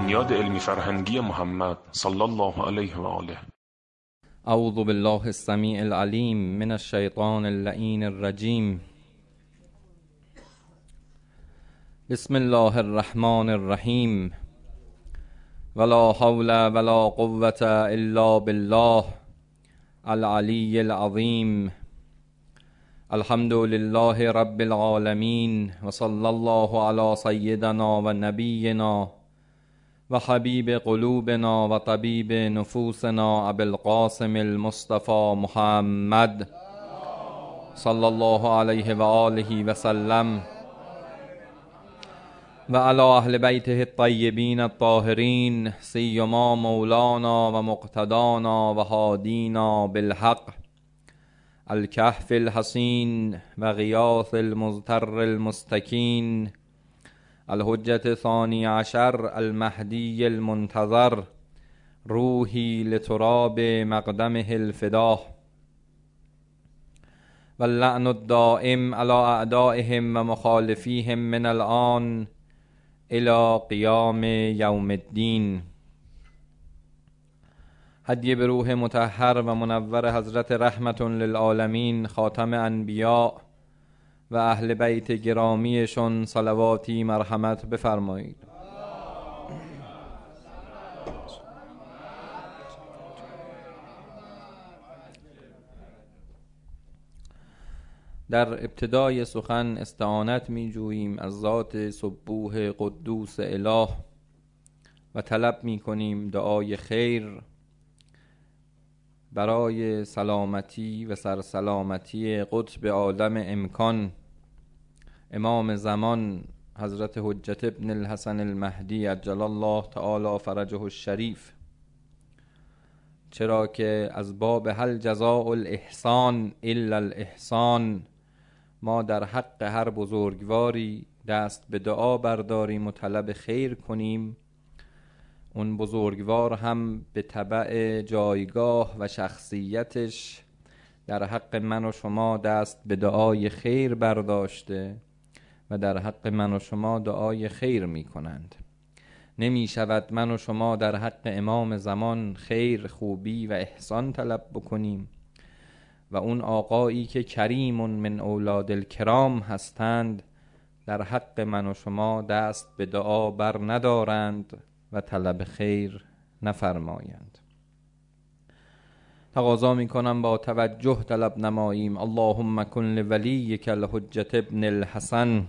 بنیاد علمی فرهنگی محمد صلی الله علیه و آله. اعوذ بالله السمیع العلیم من الشیطان اللعین الرجیم. بسم الله الرحمن الرحیم. ولا حول ولا قوة الا بالله العلی العظیم. الحمد لله رب العالمین و صلی الله علی سیدنا و نبینا و حبیب قلوبنا و طبیب نفوسنا ابی القاسم المصطفى محمد صلی الله علیه و آله و سلم و علی اهل بیته الطیبین الطاهرین سیما مولانا و مقتدانا و هادینا بالحق الکهف الحصین و غیاث المضطر المستکین الحجة ثانی عشر المهدی المنتظر روحی لتراب مقدمه الفدا واللعن الدائم على اعدائهم و مخالفیهم من الآن الى قیام یوم الدین. هدیه به روح مطهر و منور حضرت رحمت للعالمین خاتم انبیاء و اهل بیت گرامیشون صلواتی مرحمت بفرمایید. در ابتدای سخن استعانت می جوییم از ذات سبوح قدوس اله و طلب می کنیم دعای خیر برای سلامتی و سرسلامتی قطب عالم امکان امام زمان حضرت حجت ابن الحسن المهدی عجل الله تعالی فرجه الشریف، چرا که از باب هل جزاء الاحسان الا الاحسان ما در حق هر بزرگواری دست به دعا برداریم و طلب خیر کنیم، اون بزرگوار هم به تبع جایگاه و شخصیتش در حق من و شما دست به دعای خیر برداشته و در حق من و شما دعای خیر می کنند. نمی شود من و شما در حق امام زمان خیر، خوبی و احسان طلب بکنیم و اون آقایی که کریم من اولاد الکرام هستند در حق من و شما دست به دعا بر ندارند و طلب خیر نفرمایند. تقاضا می کنم با توجه طلب نماییم. اللهم کن لولیک الحجة ابن الحسن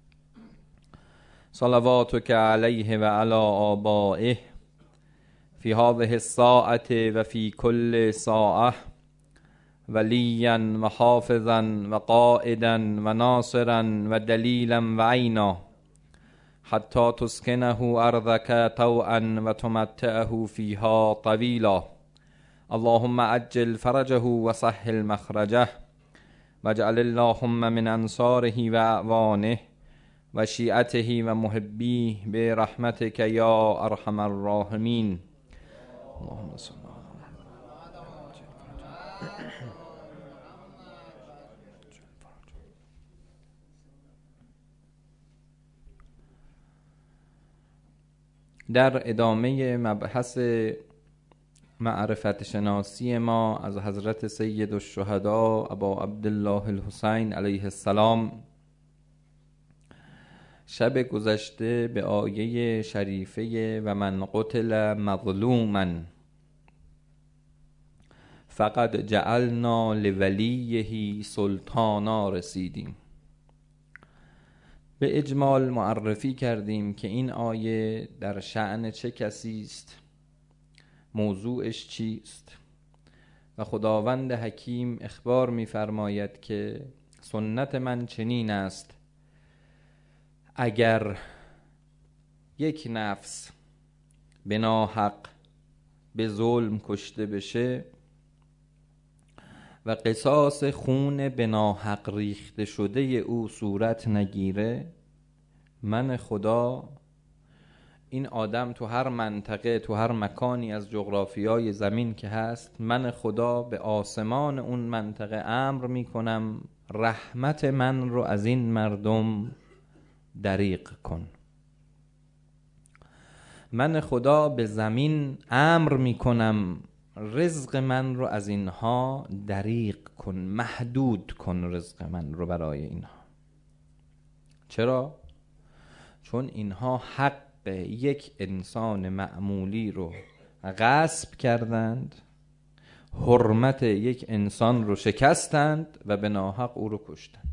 صلواتک علیه و علی آبائه فی هذه الساعة و فی کل ساعة ولیا و حافظا و قائدا و ناصرا و دلیلا و عینا حتی تسکنه ارضک طوعا و تمتعه فیها طویلا. اللهم عجل فرجه و سهل مخرجه واجعل اللهم من انصاره و اعوانه و شیعته و محبیه برحمتک یا ارحم الراحمین. اللهم صل در ادامه مبحث معرفت شناسی ما از حضرت سید الشهداء ابا عبدالله الحسین علیه السلام، شب گذشته به آیه شریفه و من قتل مظلوما فقد جعلنا لولیه سلطانا رسیدیم. به اجمال معرفی کردیم که این آیه در شأن چه کسی است، موضوعش چیست و خداوند حکیم اخبار می‌فرماید که سنت من چنین است اگر یک نفس به ناحق به ظلم کشته بشه و قصاص خون به ناحق ریخته شده او صورت نگیره، من خدا این آدم تو هر منطقه تو هر مکانی از جغرافیای زمین که هست، من خدا به آسمان اون منطقه امر میکنم رحمت من رو از این مردم دریغ کن. من خدا به زمین امر میکنم رزق من رو از اینها دریغ کن، محدود کن رزق من رو برای اینها. چرا؟ چون اینها حق یک انسان معمولی رو غصب کردند، حرمت یک انسان رو شکستند و به ناحق او رو کشتند.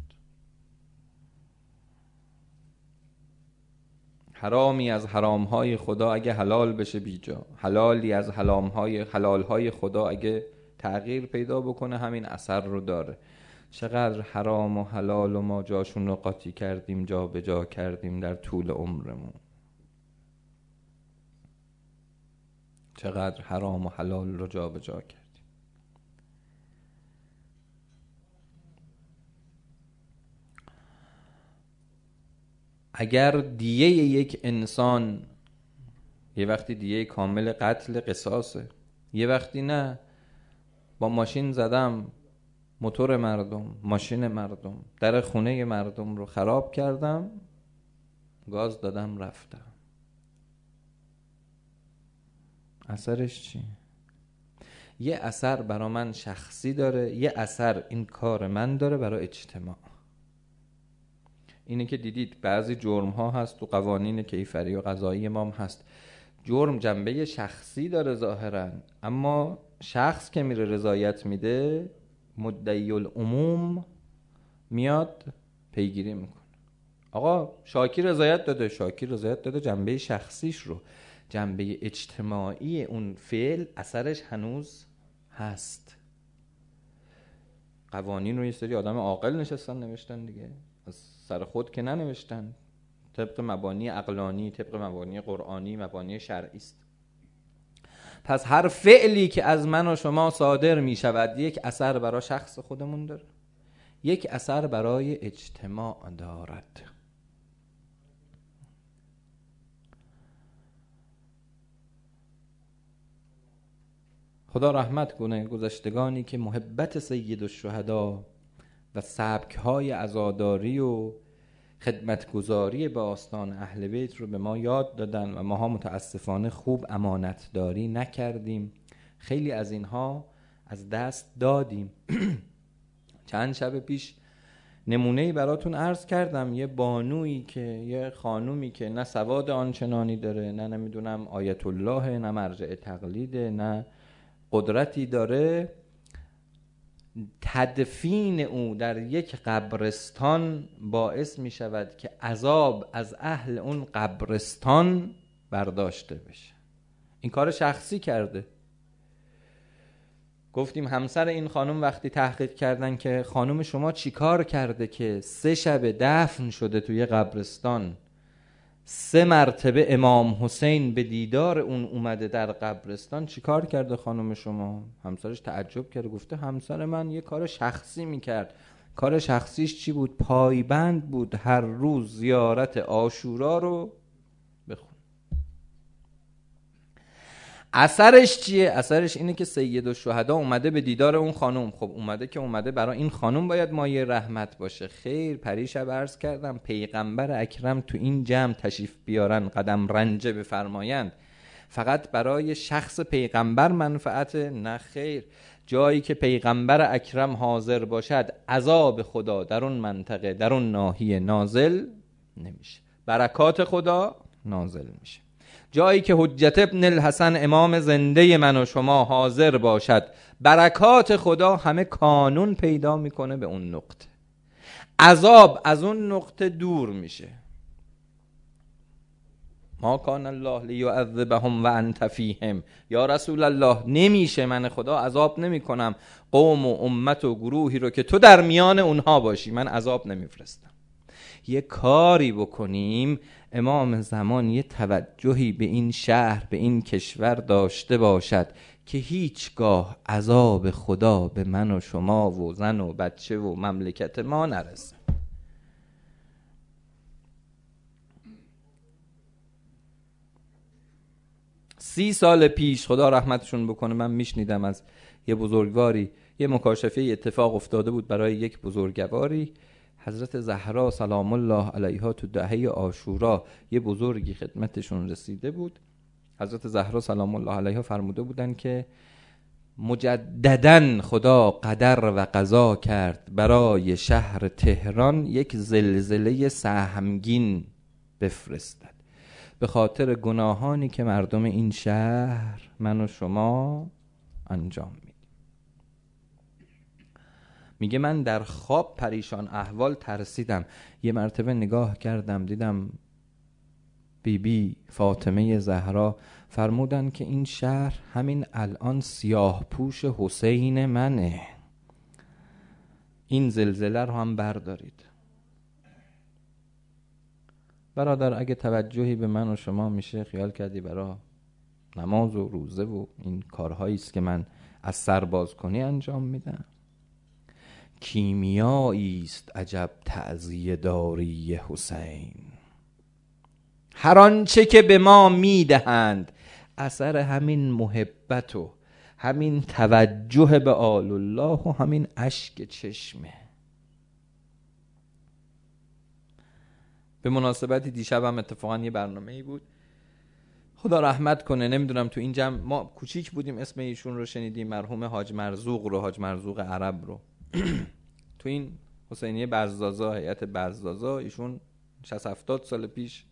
حرامی از حرامهای خدا اگه حلال بشه بیجا، حلالی از حلالهای خدا اگه تغییر پیدا بکنه همین اثر رو داره. چقدر حرام و حلال و ما جاشون رو قاطی کردیم، جا به جا کردیم در طول عمرمون. چقدر حرام و حلال رو جا به جا کردیم. اگر دیه یک انسان یه وقتی دیه کامل قتل قصاصه، یه وقتی نه با ماشین زدم موتور مردم، ماشین مردم، در خونه مردم رو خراب کردم، گاز دادم رفتم، اثرش چی؟ یه اثر برای من شخصی داره، یه اثر این کار من داره برای اجتماع. اینه که دیدید بعضی جرم ها هست تو قوانین کیفری و قضایی ما هم هست، جرم جنبه شخصی داره ظاهرا، اما شخص که میره رضایت میده، مدعی العموم میاد پیگیری میکنه. آقا شاکی رضایت داده، شاکی رضایت داده جنبه شخصیش رو، جنبه اجتماعی اون فعل اثرش هنوز هست. قوانین رو یه سری آدم عاقل نشستن نوشتن دیگه، از سر خود که ننوشتن، طبق مبانی عقلانی، طبق مبانی قرآنی، مبانی شرعی است. پس هر فعلی که از من و شما صادر می شود یک اثر برای شخص خودمون داره، یک اثر برای اجتماع دارد. خدا رحمت کنه گذشتگانی که محبت سید الشهدا و سبک‌های عزاداری و خدمتگزاری به آستان اهل بیت رو به ما یاد دادن و ماها متاسفانه خوب امانتداری نکردیم. خیلی از اینها از دست دادیم. چند شب پیش نمونه‌ای براتون عرض کردم، یه بانویی که، یه خانومی که نه سواد آنچنانی داره، نه نمیدونم آیت الله، نه مرجع تقلیده، نه قدرتی داره، تدفین او در یک قبرستان باعث می شود که عذاب از اهل اون قبرستان برداشته بشه. این کار شخصی کرده. گفتیم همسر این خانم وقتی تحقیق کردن که خانم شما چی کار کرده که 3 شب دفن شده توی قبرستان، 3 مرتبه امام حسین به دیدار اون اومده در قبرستان، چی کار کرده خانم شما؟ همسرش تعجب کرده، گفته همسر من یه کار شخصی میکرد. کار شخصیش چی بود؟ پایبند بود هر روز زیارت عاشورا رو بخون. اثرش چیه؟ اثرش اینه که سید الشهدا اومده به دیدار اون خانم. خب اومده که اومده، برای این خانم باید مایه رحمت باشه. خیر، پریشب عرض کردم پیغمبر اکرم تو این جمع تشریف بیارن، قدم رنجه بفرمایند، فقط برای شخص پیغمبر منفعت؟ نه خیر، جایی که پیغمبر اکرم حاضر باشد عذاب خدا در اون منطقه، در اون ناحیه نازل نمیشه، برکات خدا نازل میشه. جایی که حجت ابن الحسن امام زنده من و شما حاضر باشد، برکات خدا همه کانون پیدا میکنه به اون نقطه، عذاب از اون نقطه دور میشه. ما کان الله لیعذبهم و انت فیهم، یا رسول الله نمیشه، من خدا عذاب نمی کنم قوم و امت و گروهی رو که تو در میان اونها باشی، من عذاب نمیفرستم. یه کاری بکنیم امام زمان یه توجهی به این شهر، به این کشور داشته باشد که هیچگاه عذاب خدا به من و شما و زن و بچه و مملکت ما نرسه. سی سال پیش خدا رحمتشون بکنه من میشنیدم از یه بزرگواری، یه مکاشفه اتفاق افتاده بود برای یک بزرگواری. حضرت زهرا سلام الله علیها تو دهه عاشورا یه بزرگی خدمتشون رسیده بود. حضرت زهرا سلام الله علیها فرموده بودن که مجدداً خدا قدر و قضا کرد برای شهر تهران یک زلزله سهمگین بفرستد به خاطر گناهانی که مردم این شهر، من و شما، انجام میدیم. میگه من در خواب پریشان احوال ترسیدم. یه مرتبه نگاه کردم دیدم بیبی فاطمه زهرا فرمودن که این شهر همین الان سیاه پوش حسین منه، این زلزله رو هم بردارید. برادر اگه توجهی به من و شما میشه، خیال کردی برای نماز و روزه و این کارهایی است که من از سرباز کنی انجام میدم؟ کیمیایی است عجب تعزیه داری حسین، هر آنچه که به ما میدهند اثر همین محبت و همین توجه به آل الله و همین اشک چشمه. به مناسبتی دیشب هم اتفاقا یه برنامه‌ای بود، خدا رحمت کنه، نمیدونم تو این جمع ما کوچیک بودیم اسم ایشون رو شنیدیم، مرحوم حاج مرزوق رو، حاج مرزوق عرب رو. تو این حسینیه برزازا، هیئت برزازا، ایشون 60-70 سال پیش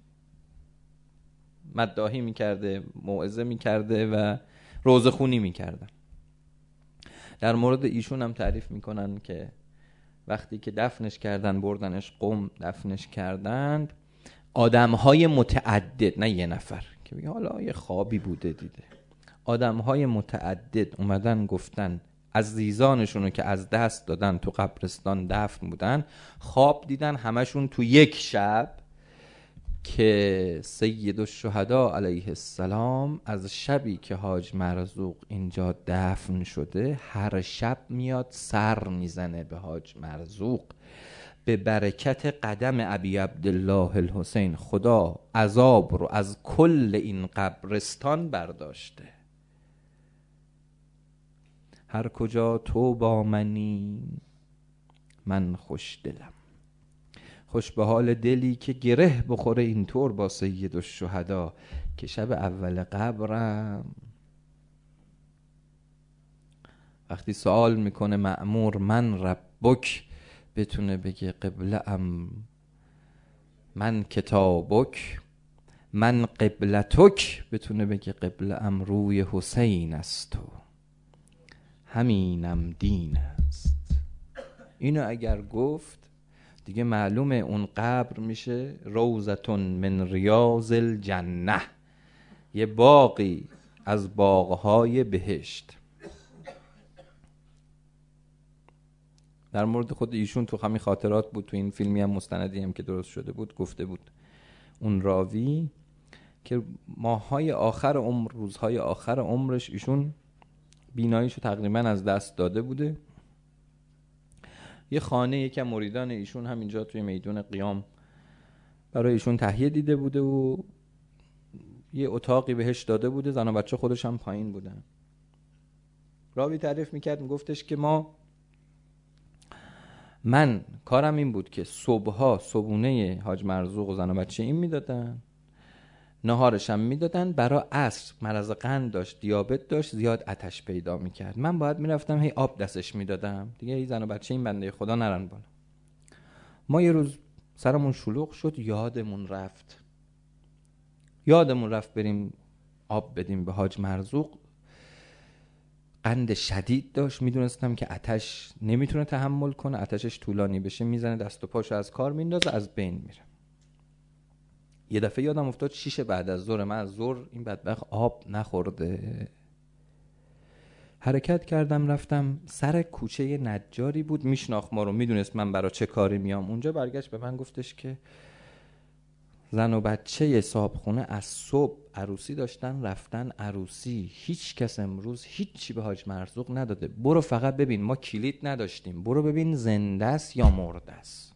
مداحی میکرده، موعظه میکرده و روزه خونی میکرده. در مورد ایشون هم تعریف میکنن که وقتی که دفنش کردن، بردنش قم دفنش کردند، آدمهای متعدد، نه یه نفر که بگه حالا یه خوابی بوده دیده، آدمهای متعدد اومدن گفتن عزیزانشونو که از دست دادن تو قبرستان دفن بودن، خواب دیدن همشون تو یک شب که سید الشهدا علیه السلام از شبی که حاج مرزوق اینجا دفن شده هر شب میاد سر میزنه به حاج مرزوق، به برکت قدم ابی عبدالله الحسین خدا عذاب رو از کل این قبرستان برداشته. هر کجا تو با منی من خوش دلم، خوش به حال دلی که گره بخوره اینطور با سید الشهدا که شب اول قبرم وقتی سوال میکنه مأمور من ربک، بتونه بگه قبله ام من کتابک، من قبلتک، بتونه بگه قبله ام روی حسین است و همینم دین است. اینو اگر گفت دیگه معلومه اون قبر میشه روضتون من ریاض الجنه، یه باغی از باغهای بهشت. در مورد خود ایشون تو همین خاطرات بود، تو این فیلمی هم مستندی هم که درست شده بود گفته بود اون راوی که ماههای آخر عمر، روزهای آخر عمرش ایشون بیناییشو تقریبا از دست داده بوده. یه خانه یکم مریدان ایشون همینجا توی میدون قیام برای ایشون تهیه دیده بوده و یه اتاقی بهش داده بوده، زن و بچه خودش هم پایین بودن. راوی تعریف میکرد، میگفتش که من کارم این بود که صبحها صبونه حاج مرزوق و زن و بچه این میدادن، نهارش هم میدادن، برای عصر مرض قند داشت، دیابت داشت، زیاد آتش پیدا میکرد، من باید میرفتم هی آب دستش میدادم دیگه، هی زن و بچه این بنده خدا نرن بالا. ما یه روز سرمون شلوغ شد، یادمون رفت بریم آب بدیم به حاج مرزوق. قند شدید داشت، میدونستم که آتش نمیتونه تحمل کنه، آتشش طولانی بشه میزنه دست و پاشو از کار میندازه، از بین میره. یه دفعه یادم افتاد 6 بعد از ظهر، من از ظهر این بدبخت آب نخورده. حرکت کردم رفتم سر کوچه نجاری بود، میشناخت ما رو، میدونست من برای چه کاری میام اونجا. برگشت به من گفتش که زن و بچه صاحبخونه از صبح عروسی داشتن رفتن عروسی، هیچ کس امروز هیچی به حاج مرزوق نداده، برو فقط ببین، ما کلید نداشتیم، برو ببین زنده است یا مرده است.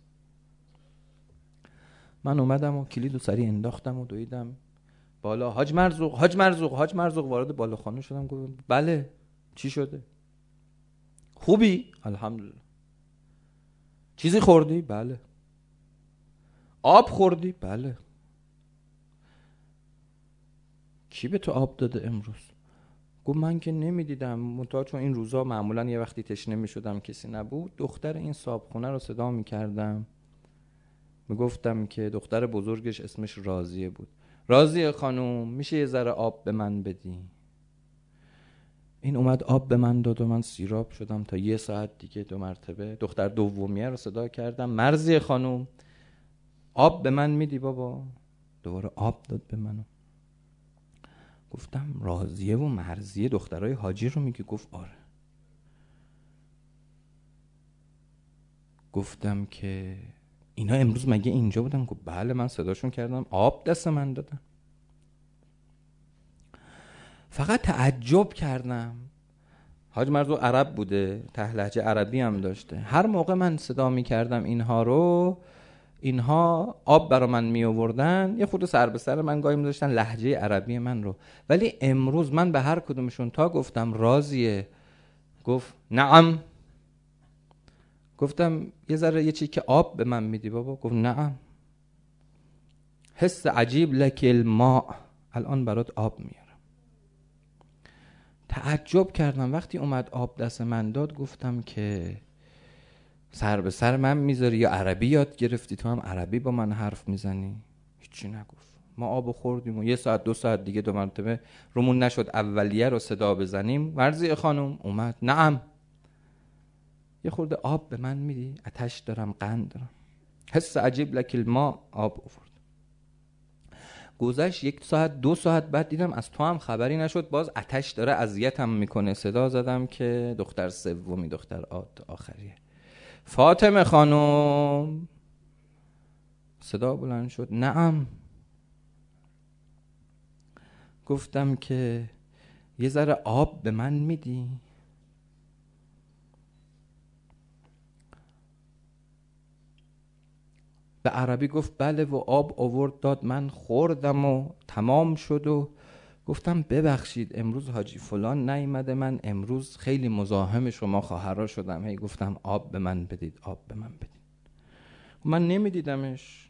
من اومدم و کلید و سری انداختم و دویدم بالا، حاج مرزوق وارد بالاخانه شدم. گفتم بله چی شده؟ خوبی؟ الحمدلله. چیزی خوردی؟ بله. آب خوردی؟ بله. کی به تو آب داده امروز؟ گفت من که نمیدیدم، منتها چون این روزا معمولا یه وقتی تشنه میشدم کسی نبود، دختر این صاحبخونه رو صدا میکردم، میگفتم که دختر بزرگش اسمش راضیه بود، راضیه خانوم میشه یه ذره آب به من بدی؟ این اومد آب به من داد و من سیراب شدم تا 1 ساعت دیگه 2 مرتبه. دختر دومیه رو صدا کردم، مرضیه خانوم آب به من میدی بابا؟ دوباره آب داد به منو. گفتم راضیه و مرضیه دخترای حاجی رو میگی؟ گفت آره. گفتم که اینا امروز مگه اینجا بودن؟ گفت بله من صداشون کردم آب دست من دادن. فقط تعجب کردم. حاج مرزوق عرب بوده، ته لهجه عربی هم داشته. هر موقع من صدا میکردم اینها رو، اینها آب برا من می آوردن، یه خورده سر به سر من گاهی می‌ذاشتن لهجه عربی من رو. ولی امروز من به هر کدومشون تا گفتم راضیه، گفت نعم. گفتم یه ذره یه چیکه آب به من میدی بابا؟ گفت نعم. حس عجیب لک الماء، الان برات آب میارم. تعجب کردم وقتی اومد آب دست من داد. گفتم که سر به سر من میذاری یا عربی یاد گرفتی تو هم عربی با من حرف میزنی؟ هیچی نگفت. ما آب خوردیم و 1 ساعت 2 ساعت دیگه 2 مرتبه رومون نشد اولیه رو صدا بزنیم. ورزی خانم اومد نعم یه خورده آب به من میدی؟ آتش دارم، قند دارم. حس عجیب لک الماء، آب آورد. گذشت 1 ساعت 2 ساعت بعد دیدم از تو هم خبری نشد، باز آتش داره اذیتم میکنه. صدا زدم که دختر سومی، دختر آخریه، فاطمه خانم. صدا بلند شد نعم. گفتم که یه ذره آب به من میدی؟ به عربی گفت بله و آب آورد داد، من خوردم و تمام شد. و گفتم ببخشید امروز حاجی فلان نیامده، من امروز خیلی مزاحم شما خواهرا شدم، هی گفتم آب به من بدید، آب به من بدید. من نمیدیدمش.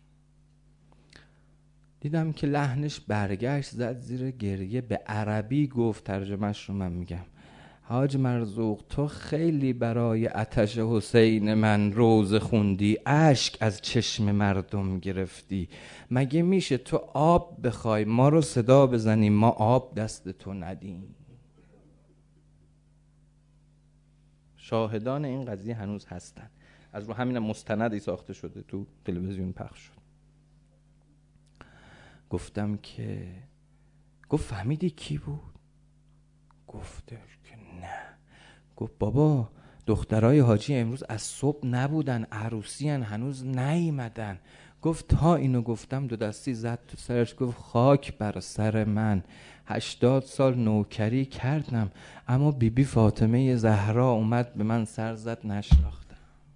دیدم که لحنش برگشت، زد زیر گریه، به عربی گفت، ترجمهش رو من میگم، حاج مرزوق تو خیلی برای آتش حسین من روزه خوندی، اشک از چشم مردم گرفتی، مگه میشه تو آب بخوای ما رو صدا بزنیم ما آب دست تو ندیم؟ شاهدان این قضیه هنوز هستن، از رو همین مستندی ساخته شده تو تلویزیون پخش شد. گفتم که گفت فهمیدی کی بود؟ گفتش که نه. گفت بابا دخترای حاجی امروز از صبح نبودن، عروسی هن، هنوز نیومدن. گفت تا اینو گفتم 2 دستی زد تو سرش، گفت خاک بر سر من، 80 سال نوکری کردم اما بیبی فاطمه زهرا اومد به من سر زد نشناختم.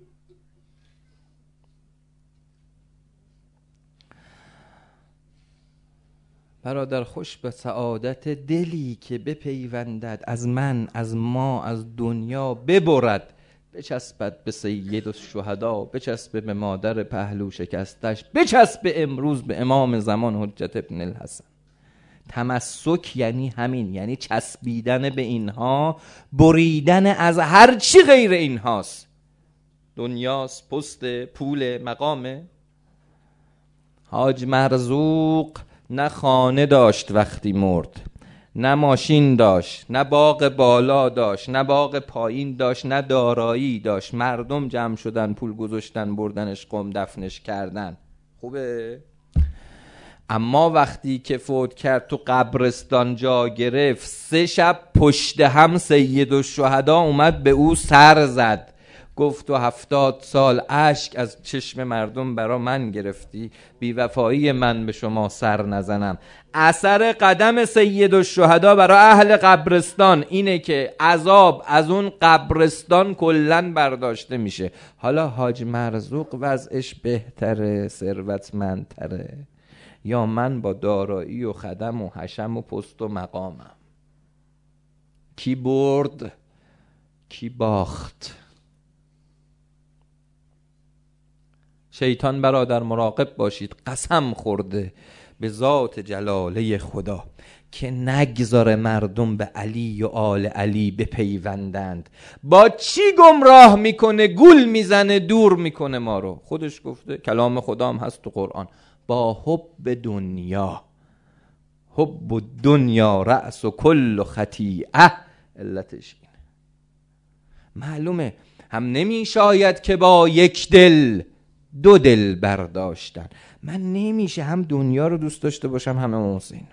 برادر خوش به سعادت دلی که بپیوندد، از من از ما از دنیا ببرد، بچسبد به سید الشهدا، بچسبه به مادر پهلو شکستش، بچسبه امروز به امام زمان حجت ابن الحسن. تمسک یعنی همین، یعنی چسبیدن به اینها، بریدن از هر چی غیر اینهاست. دنیاست، پست، پول، مقامه. حاج مرزوق نه خانه داشت وقتی مرد، نه ماشین داشت، نه باغ بالا داشت، نه باغ پایین داشت، نه دارایی داشت. مردم جمع شدن، پول گذاشتن، بردنش قم، دفنش کردن. خوبه؟ اما وقتی که فوت کرد تو قبرستان جا گرفت، 3 شب پشت هم سید الشهدا اومد به او سر زد، گفت تو 70 سال اشک از چشم مردم برا من گرفتی، بی وفایی من به شما سر نزنم. اثر قدم سید الشهدا برای اهل قبرستان اینه که عذاب از اون قبرستان کلن برداشته میشه. حالا حاج مرزوق وضعش بهتره، ثروتمندتره، یا من با دارایی و خدم و حشم و پست و مقامم؟ کی برد کی باخت؟ شیطان برادر مراقب باشید، قسم خورده به ذات جلاله خدا که نگذاره مردم به علی و آل علی بپیوندند. با چی گمراه میکنه؟ گول میزنه، دور میکنه ما رو. خودش گفته، کلام خدا هم هست تو قرآن، با حب دنیا. حب دنیا رأس و کل خطیئه. علتش اینه. معلومه هم نمی شاید که با یک دل دو دل برداشتن. من نمیشه هم دنیا رو دوست داشته باشم هم امام حسین،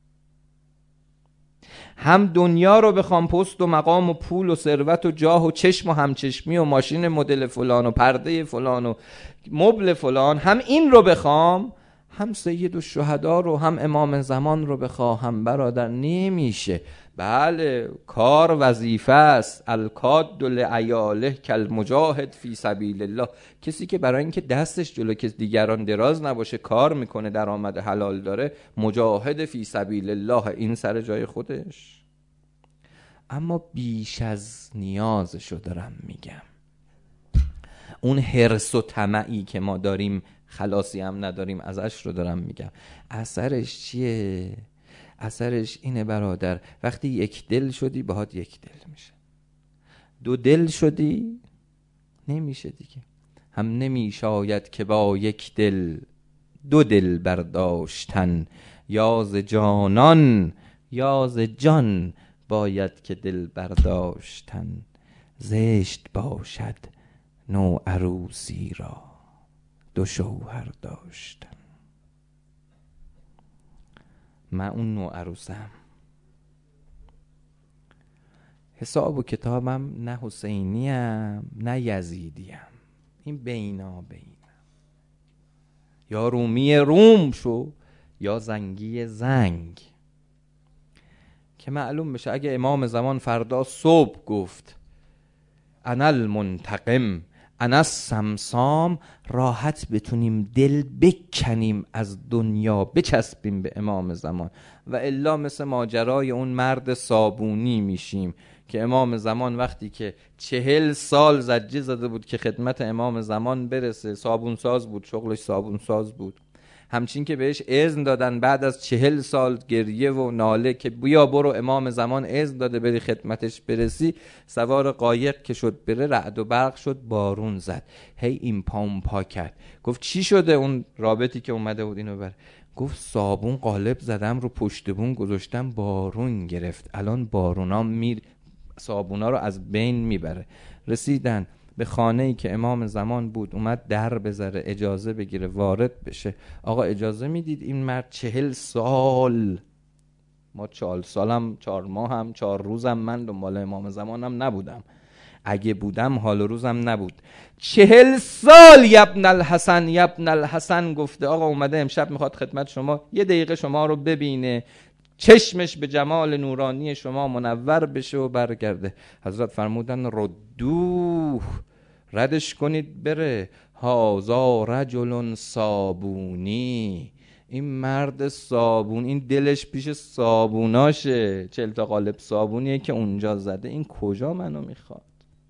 هم دنیا رو بخوام پست و مقام و پول و ثروت و جاه و چشم و همچشمی و ماشین مدل فلان و پرده فلان و مبل فلان، هم این رو بخوام، هم سید الشهدا رو، هم امام زمان رو بخواهم. برادر نمیشه. بله کار وظیفه است. الکاد لعیاله کالمجاهد فی سبیل الله. کسی که برای اینکه دستش جلو کس دیگران دراز نباشه کار میکنه، درآمد حلال داره، مجاهد فی سبیل الله، این سر جای خودش. اما بیش از نیازشو دارم میگم. اون حرص و طمعی که ما داریم، خلاصی هم نداریم ازش، رو دارم میگم. اثرش چیه؟ اثرش اینه برادر، وقتی یک دل شدی باهات یک دل میشه. دو دل شدی نمیشه دیگه. هم نمیشاید که با یک دل دو دل برداشتن. یا ز جانان یا ز جان باید که دل برداشتن. زشت باشد نو عروسی را دو شوهر داشتن. من اون نو عروسم. حساب و کتابم نه حسینیم نه یزیدیم، این بینا بینم. یا رومی روم شو یا زنگی زنگ. که معلوم بشه اگه امام زمان فردا صبح گفت انا المنتقم انا السمسام، راحت بتونیم دل بکنیم از دنیا، بچسبیم به امام زمان. و الا مثل ماجرای اون مرد صابونی میشیم که امام زمان وقتی که 40 سال زجه زده بود که خدمت امام زمان برسه، صابون ساز بود، شغلش صابون ساز بود، همچین که بهش اذن دادن بعد از 40 سال گریه و ناله که بیا برو، امام زمان اذن داده بری خدمتش برسی، سوار قایق که شد بره، رعد و برق شد، بارون زد، هی این پا اون پا کرد. گفت چی شده؟ اون رابطی که اومده بود اینو بره، گفت صابون قالب زدم رو پشت بون گذاشتم، بارون گرفت، الان بارونا صابونا رو از بین میبره. رسیدن به خانه‌ای که امام زمان بود، اومد در بذاره اجازه بگیره وارد بشه. آقا اجازه میدید این مرد 40 سال، ما 4 سالم 4 ماهم 4 روزم من دنبال امام زمانم نبودم، اگه بودم حال و روزم نبود. 40 سال یبن الحسن یبن الحسن گفته. آقا اومده امشب میخواد خدمت شما، یه دقیقه شما رو ببینه، چشمش به جمال نورانی شما منور بشه و برگرده. حضرت فرمودن ردوه، ردش کنید بره. هازا رجل صابونی، این مرد صابون، این دلش پیش صابوناشه، 40 تا قالب صابونیه که اونجا زده، این کجا منو میخواد؟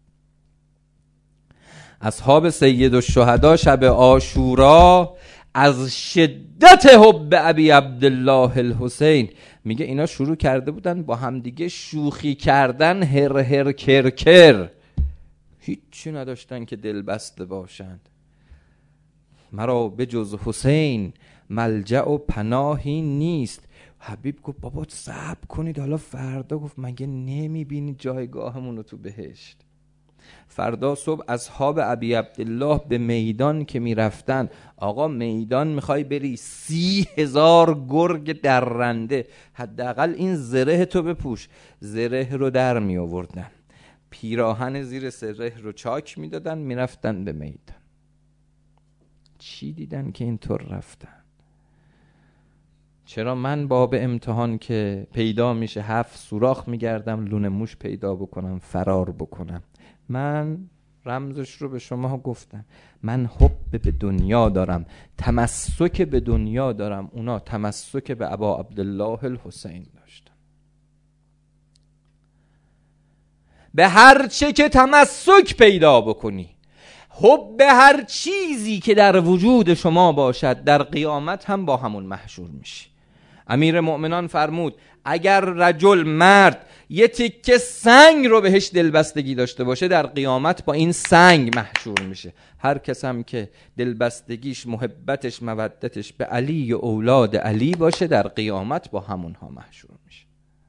اصحاب سید الشهدا شب عاشورا از شدت حب ابی عبدالله الحسین، میگه اینا شروع کرده بودن با همدیگه شوخی کردن، هر هر کر کر، هیچی نداشتن که دل بسته باشند. مرا به جز حسین ملجأ و پناهی نیست. حبیب گفت بابا صبر کنید حالا فردا. گفت مگه نمیبینید جایگاهمون رو تو بهشت؟ فردا صبح اصحاب ابی عبدالله به میدان که میرفتن، آقا میدان میخوای بری 30,000 گرگ درنده، حداقل این زره تو بپوش. زره رو در می آوردن، پیراهن زیر زره رو چاک میدادن، میرفتن به میدان. چی دیدن که اینطور رفتن؟ چرا من باب امتحان که پیدا میشه 7 سوراخ میگردم لونه موش پیدا بکنم فرار بکنم؟ من رمزش رو به شما گفتم. من حب به دنیا دارم، تمسک به دنیا دارم. اونا تمسک به ابا عبدالله الحسین داشتن. به هر چه که تمسک پیدا بکنی، حب به هر چیزی که در وجود شما باشد، در قیامت هم با همون محشور میشی. امیر مؤمنان فرمود اگر رجل مرد یه تیکه سنگ رو بهش دلبستگی داشته باشه در قیامت با این سنگ محشور میشه. هر کس هم که دلبستگیش، محبتش، مودتش به علی و اولاد علی باشه در قیامت با همونها محشور میشه.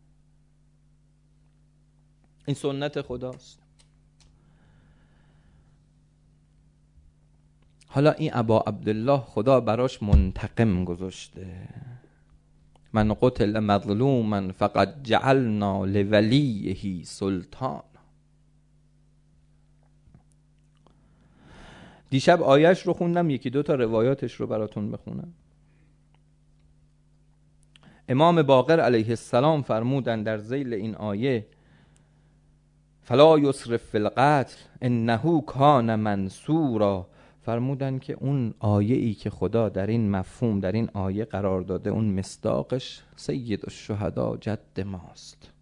این سنت خداست. حالا این ابا عبدالله خدا براش منتقم گذاشته. من قتل مظلوما فقد جعلنا لولیه سلطان. دیشب آیش رو خوندم، یکی دو تا روایاتش رو براتون بخونم. امام باقر علیه السلام فرمودن در ذیل این آیه فلا یسرف فی القتل انه کان منصورا. فرمودن که اون آیه ای که خدا در این مفهوم در این آیه قرار داده اون مصداقش سید الشهدا جد ماست.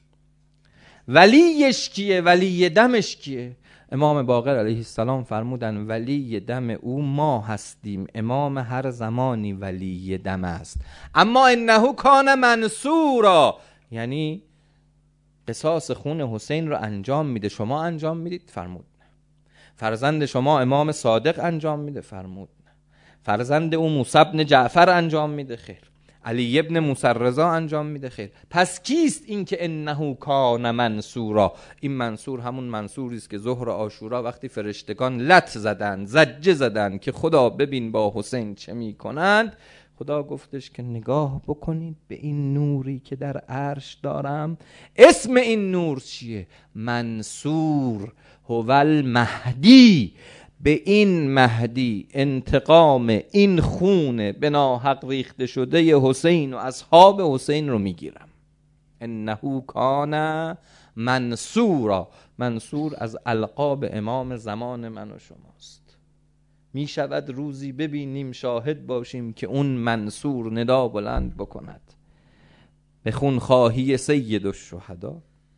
ولیش کیه؟ ولی دمش کیه؟ امام باقر علیه السلام فرمودن ولی دم او ما هستیم. امام هر زمانی ولی دم است. اما انه کان منصورا، یعنی قصاص خون حسین رو انجام میده. شما انجام میدید؟ فرمود فرزند شما امام صادق انجام میده؟ فرمود فرزند او موسی بن جعفر انجام میده؟ خیر. علی ابن موسی رضا انجام میده؟ خیر. پس کیست این که انه کان منصورا؟ این منصور همون منصوری است که ظهر عاشورا وقتی فرشتگان لط زدن، زجه زدن که خدا ببین با حسین چه میکنند، خدا گفتش که نگاه بکنید به این نوری که در عرش دارم. اسم این نور چیه؟ منصور هو المهدی. به این مهدی انتقام این خون به ناحق ریخته شده حسین و اصحاب حسین رو میگیرم. انه کان منصورا. منصور از القاب امام زمان من و شماست. می شود روزی ببینیم، شاهد باشیم که اون منصور ندا بلند بکند به خون خواهی سید الشهدا.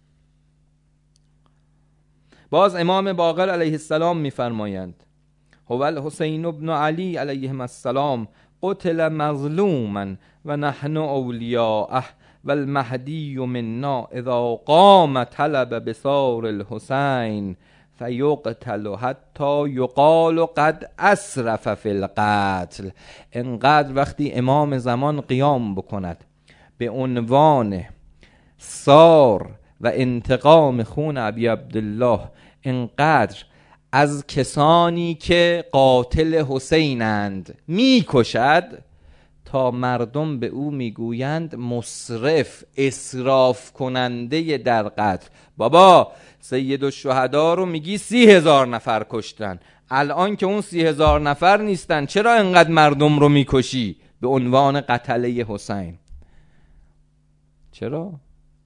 باز امام باقر علیه السلام میفرمایند هو الحسین ابن علی علیهم السلام قتل مظلوما و نحن اولیاءه و المهدی منا اذا قام طلب بصار الحسین فیقتل حتی یقال قد اسرف فی القتل. انقدر وقتی امام زمان قیام بکند به عنوان سار و انتقام خون ابی عبدالله، انقدر از کسانی که قاتل حسینند میکشد تا مردم به او میگویند مسرف، اسراف کننده در قتل. بابا سید الشهدا رو میگی 30,000 نفر کشتن، الان که اون 30,000 نفر نیستن چرا انقدر مردم رو میکشی به عنوان قتله حسین؟ چرا؟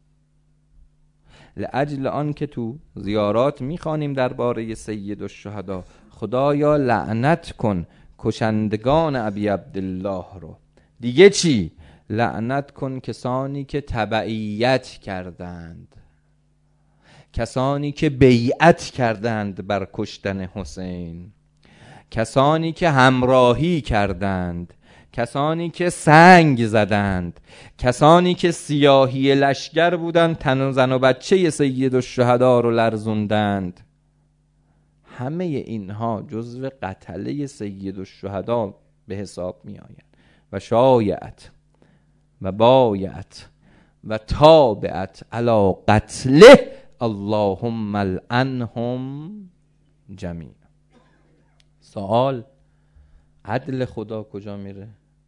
لأجل آن که تو زیارات میخوانیم درباره سید الشهدا خدایا لعنت کن کشندگان ابی عبدالله رو. دیگه چی؟ لعنت کن کسانی که تبعیت کردند، کسانی که بیعت کردند بر کشتن حسین، کسانی که همراهی کردند، کسانی که سنگ زدند، کسانی که سیاهی لشگر بودند تن و زن و بچه سید الشهدا رو لرزوندند. همه اینها جزو قتله سید الشهدا به حساب می آیند و شایعت و بایعت و تابعت علی قتله اللهم العنهم جمیعا. سوال عدل خدا کجا میره؟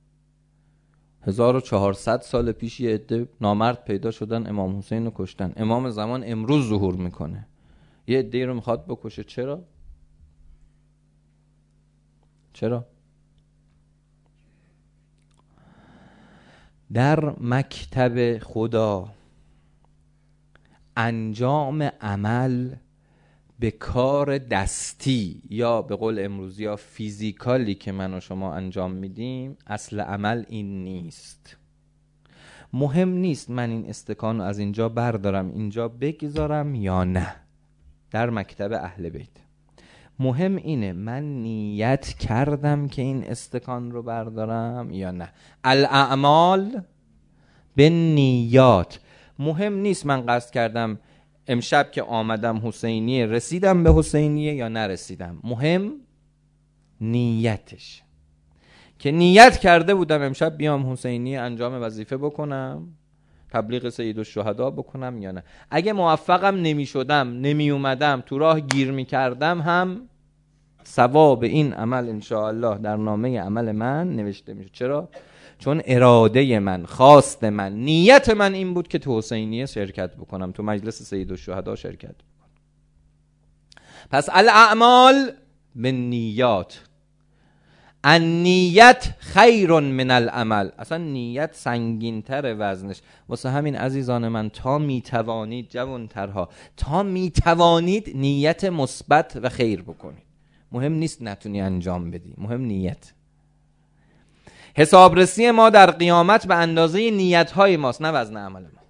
1400 سال پیش یه عده نامرد پیدا شدن امام حسین رو کشتن. امام زمان امروز ظهور میکنه یه عده رو میخواد بکشه. چرا؟ چرا؟ در مکتب خدا انجام عمل به کار دستی یا به قول امروزی ها فیزیکالی که من و شما انجام میدیم، اصل عمل این نیست. مهم نیست من این استکان رو از اینجا بردارم اینجا بگذارم یا نه. در مکتب اهل بیت مهم اینه من نیت کردم که این استکان رو بردارم یا نه. الاعمال به نیات. مهم نیست من قصد کردم امشب که آمدم حسینیه رسیدم به حسینیه یا نرسیدم، مهم نیتش. که نیت کرده بودم امشب بیام حسینیه انجام وظیفه بکنم، تبلیغ سید الشهدا بکنم یا نه. اگه موفقم نمی شدم، نمی اومدم، تو راه گیر می کردم، هم ثواب این عمل انشاءالله در نامه عمل من نوشته میشه. چرا؟ چون اراده من، خواست من، نیت من این بود که تو حسینیه شرکت بکنم، تو مجلس سید الشهدا شرکت بکنم. پس الاعمال بالنیات، النیت خیر من العمل. اصلا نیت سنگین‌تر وزنش. واسه همین عزیزان من تا میتوانید جوانترها، تا میتوانید نیت مثبت و خیر بکنید. مهم نیست نتونی انجام بدی، مهم نیت. حسابرسی ما در قیامت به اندازه نیت‌های ماست، نه وزن عمل ما.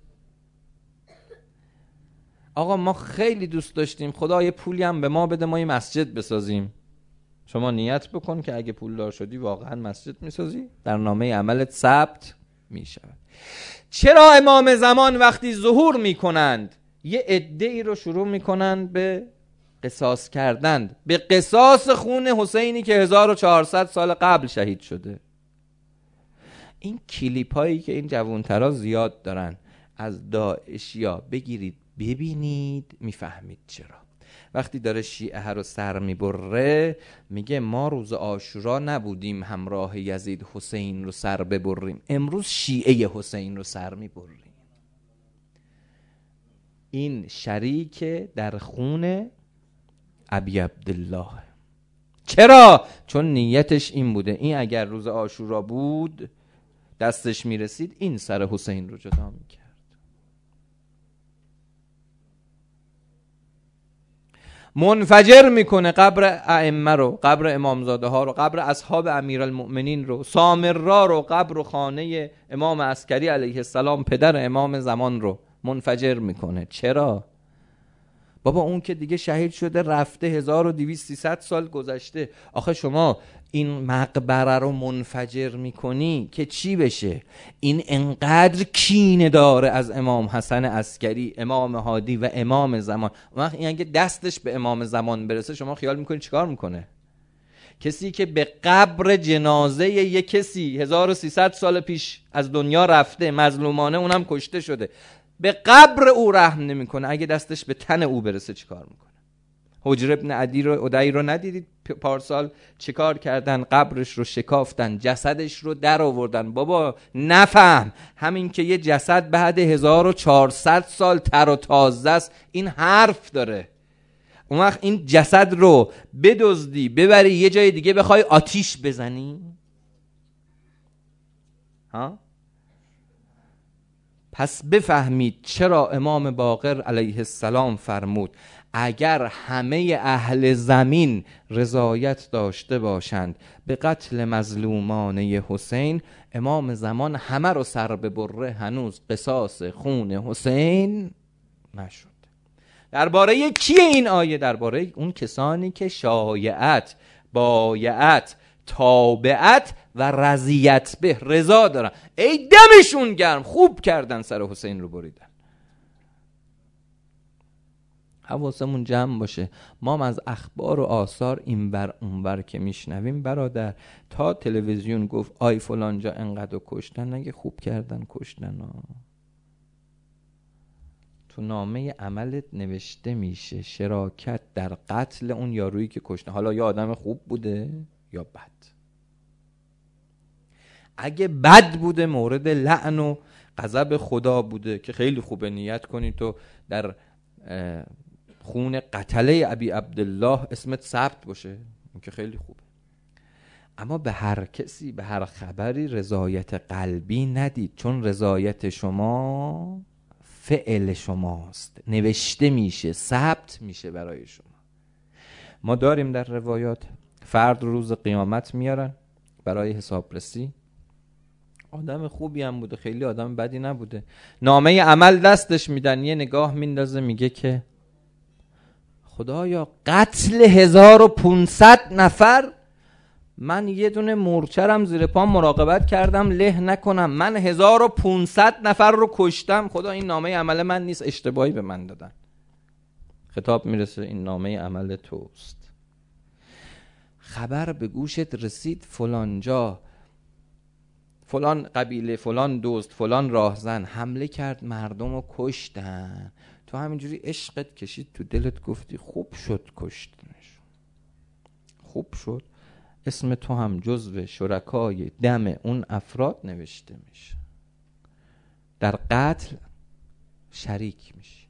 آقا ما خیلی دوست داشتیم خدا یه پولی هم به ما بده ما یه مسجد بسازیم. شما نیت بکن که اگه پولدار شدی واقعا مسجد میسازی، در نامه عملت ثبت میشود. چرا امام زمان وقتی ظهور میکنند یه عده‌ای رو شروع میکنند به قصاص کردند، به قصاص خون حسینی که 1400 سال قبل شهید شده؟ این کلیپ هایی که این جوانترا زیاد دارن از داعشیا بگیرید ببینید میفهمید چرا. وقتی داره شیعه رو سر میبره میگه ما روز عاشورا نبودیم همراه یزید حسین رو سر ببریم، امروز شیعه حسین رو سر میبریم. این شریک در خون ابی عبدالله. چرا؟ چون نیتش این بوده، این اگر روز عاشورا بود دستش میرسید این سر حسین رو جدا میکرد. منفجر میکنه قبر ائمه رو، قبر امامزاده ها رو، قبر اصحاب امیرالمؤمنین رو، سامرا رو، قبر و خانه امام عسکری علیه السلام پدر امام زمان رو منفجر میکنه. چرا؟ بابا اون که دیگه شهید شده رفته، 1200-300 سال گذشته. آخه شما این مقبره رو منفجر میکنی که چی بشه؟ این انقدر کینه داره از امام حسن عسکری، امام هادی و امام زمان. وقت این اگه دستش به امام زمان برسه شما خیال میکنی چیکار میکنه؟ کسی که به قبر جنازه یک کسی 1300 سال پیش از دنیا رفته، مظلومانه اونم کشته شده، به قبر او رحم نمیکنه. اگه دستش به تن او برسه چیکار میکنه؟ حجر ابن عدی رو ندیدید پارسال چیکار کردن؟ قبرش رو شکافتن، جسدش رو در آوردن. بابا نفهم، همین که یه جسد بعد 1400 سال تر و تازه است این حرف داره. اون وقت این جسد رو بدزدی ببری یه جای دیگه بخوای آتیش بزنی؟ ها؟ پس بفهمید چرا امام باقر علیه السلام فرمود اگر همه اهل زمین رضایت داشته باشند به قتل مظلومانه حسین، امام زمان همه رو سر ببره هنوز قصاص خون حسین نشد. درباره کی این آیه؟ درباره اون کسانی که شایعت، بایعت، تابعت و رضیت به رضا دارن. ای دمشون گرم، خوب کردن سر حسین رو بریدن. حواسمون جمع باشه. ما از اخبار و آثار اینور اونور که میشنویم برادر، تا تلویزیون گفت آی فلان جا انقدر کشتن، نگه خوب کردن کشتن ها. تو نامه عملت نوشته میشه شراکت در قتل اون یارویی که کشتن، حالا یا آدم خوب بوده یا بد. اگه بد بوده مورد لعن و غضب خدا بوده که خیلی خوبه نیت کنی تو در خون قتله ابی عبدالله اسمت ثبت باشه، این که خیلی خوبه. اما به هر کسی به هر خبری رضایت قلبی ندید، چون رضایت شما فعل شماست، نوشته میشه، ثبت میشه برای شما. ما داریم در روایات فرد روز قیامت میارن برای حسابرسی، آدم خوبی هم بوده، خیلی آدم بدی نبوده، نامه عمل دستش میدن، یه نگاه میندازه میگه که خدایا قتل 1500 نفر من یه دونه مورچرم زیر پام مراقبت کردم له نکنم، من 1500 نفر رو کشتم، خدا این نامه عمل من نیست، اشتباهی به من دادن. خطاب میرسه این نامه عمل توست. خبر به گوشت رسید فلان جا، فلان قبیله، فلان دوست، فلان راهزن حمله کرد، مردم رو کشتن. تو همینجوری عشقت کشید تو دلت، گفتی خوب شد کشتنش، خوب شد. اسم تو هم جزو شرکای دم اون افراد نوشته میشه، در قتل شریک میشی.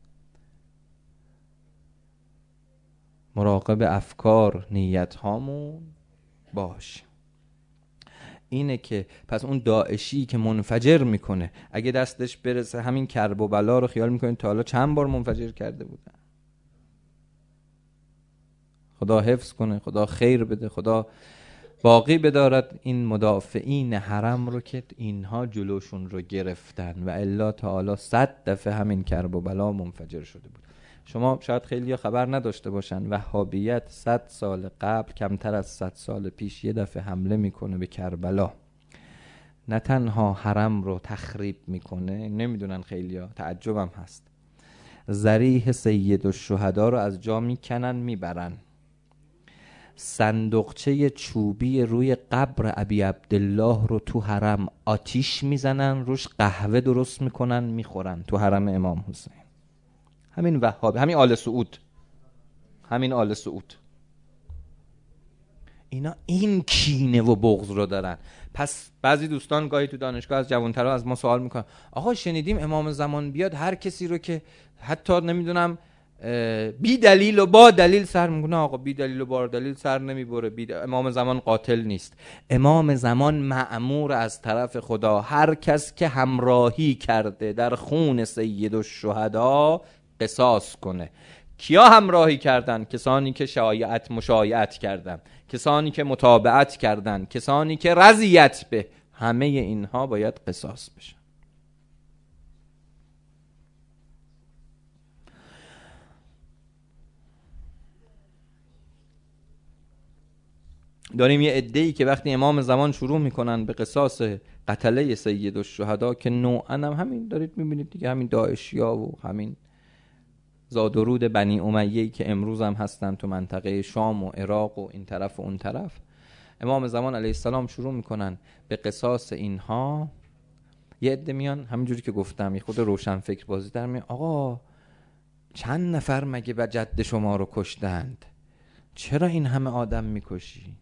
مراقب افکار نیت هامون باش. اینه که پس اون داعشی که منفجر میکنه اگه دستش برسه همین کرب و بلا رو خیال میکنید تا حالا چند بار منفجر کرده بودن. خدا حفظ کنه، خدا خیر بده، خدا باقی بدارد این مدافعین حرم رو که اینها جلوشون رو گرفتن و الا تعالی 100 دفعه همین کرب و بلا منفجر شده بود. شما شاید خیلی خبر نداشته باشن وهابیت 100 سال قبل، کمتر از 100 سال پیش، یه دفعه حمله میکنه به کربلا. نه تنها حرم رو تخریب میکنه، نمیدونن خیلیا، تعجبم هست، ضریح سید الشهدا رو از جا میکنن میبرن، صندوقچه چوبی روی قبر ابی عبدالله رو تو حرم آتیش میزنن، روش قهوه درست میکنن میخورن تو حرم امام حسین. همین وهابی، همین آل سعود، همین آل سعود، اینا این کینه و بغض رو دارن. پس بعضی دوستان گاهی تو دانشگاه از جوانترها از ما سوال میکنن آقا شنیدیم امام زمان بیاد هر کسی رو که حتی نمیدونم بی دلیل و با دلیل سر میکنه. آقا بی دلیل و با دلیل سر نمیبره، امام زمان قاتل نیست. امام زمان مأمور از طرف خدا هر کس که همراهی کرده در خون سید الشهدا قصاص کنه. کیا همراهی کردن؟ کسانی که شایعت مشایعت کردن، کسانی که متابعت کردن، کسانی که رضیت به، همه اینها باید قصاص بشن. داریم یه عده‌ای که وقتی امام زمان شروع میکنن به قصاص قتله سید الشهدا که نوعاً هم همین دارید میبینید دیگه، همین داعشیا و همین زادورود بنی امیه‌ای که امروز هم هستن تو منطقه شام و عراق و این طرف و اون طرف، امام زمان علیه السلام شروع میکنن به قصاص اینها. یه عده میان همینجوری که گفتم یه خود روشن فکر بازی در میان، آقا چند نفر مگه به جد شما رو کشتند؟ چرا این همه آدم میکشی؟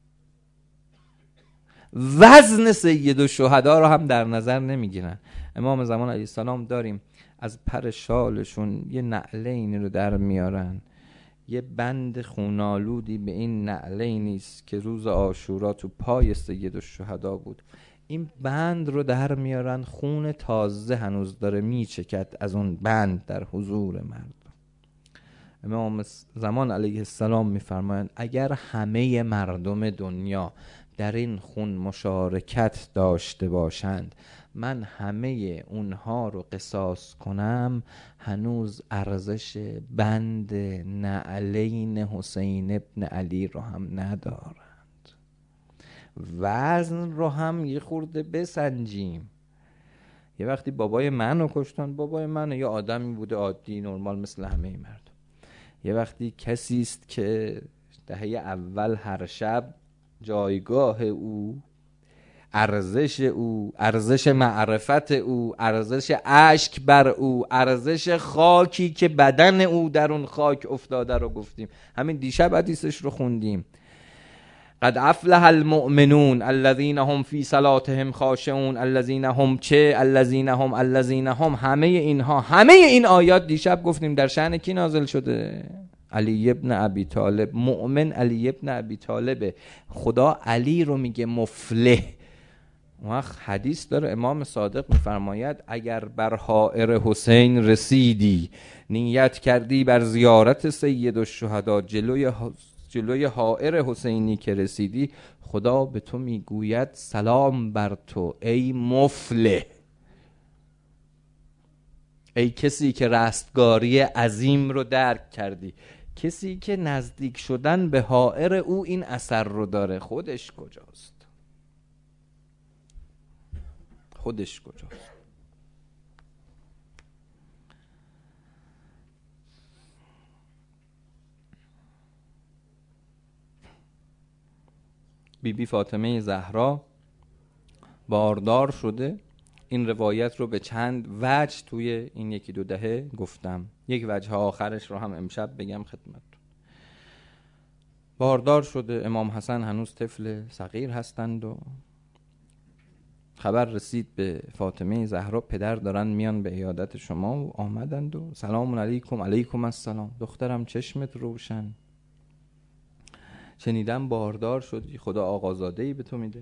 وزن سید الشهدا رو هم در نظر نمیگیرن. امام زمان علیه السلام داریم از پر شالشون یه نعلینی رو در میارن، یه بند خونالودی به این نعلینی است که روز عاشورا تو پای سید الشهدا بود. این بند رو در میارن، خون تازه هنوز داره میچکد از اون بند در حضور مردم. امام زمان علیه السلام میفرمایند اگر همه مردم دنیا در این خون مشارکت داشته باشند، من همه اونها رو قصاص کنم، هنوز ارزش بند نعلین حسین ابن علی رو هم ندارند. وزن رو هم یه خورده بسنجیم. یه وقتی بابای منو کشتن، بابای من یه آدمی بوده عادی نرمال مثل همه مردم. یه وقتی کسی است که دهه اول هر شب جایگاه او، ارزش او، ارزش معرفت او، ارزش اشک بر او، ارزش خاکی که بدن او در اون خاک افتاده رو گفتیم. همین دیشب حدیثش رو خوندیم. قد افلح المؤمنون الذين هم فی صلاتهم خاشعون الذين هم چه الذين هم همه اینها، همه این آیات دیشب گفتیم در شأن کی نازل شده؟ علی ابن ابی طالب. مؤمن علی ابن ابی طالبه. خدا علی رو میگه مفلح. وقت حدیث داره امام صادق میفرماید اگر بر حائر حسین رسیدی، نیت کردی بر زیارت سید الشهدا، جلوی حائر حسینی که رسیدی، خدا به تو میگوید سلام بر تو ای مفلح، ای کسی که رستگاری عظیم رو درک کردی، کسی که نزدیک شدن به حائر او این اثر رو داره، خودش کجاست؟ خودش کجاست؟ بی فاطمه زهرا باردار شده. این روایت رو به چند وجه توی این 1-2 دهه گفتم. یک وجه آخرش رو هم امشب بگم خدمت. باردار شده، امام حسن هنوز طفل صغیر هستند و خبر رسید به فاطمه زهرا پدر دارن میان به عیادت شما و آمدند و سلام علیکم. علیکم السلام دخترم، چشمت روشن، شنیدم باردار شدی، خدا آقازاده‌ای به تو میده.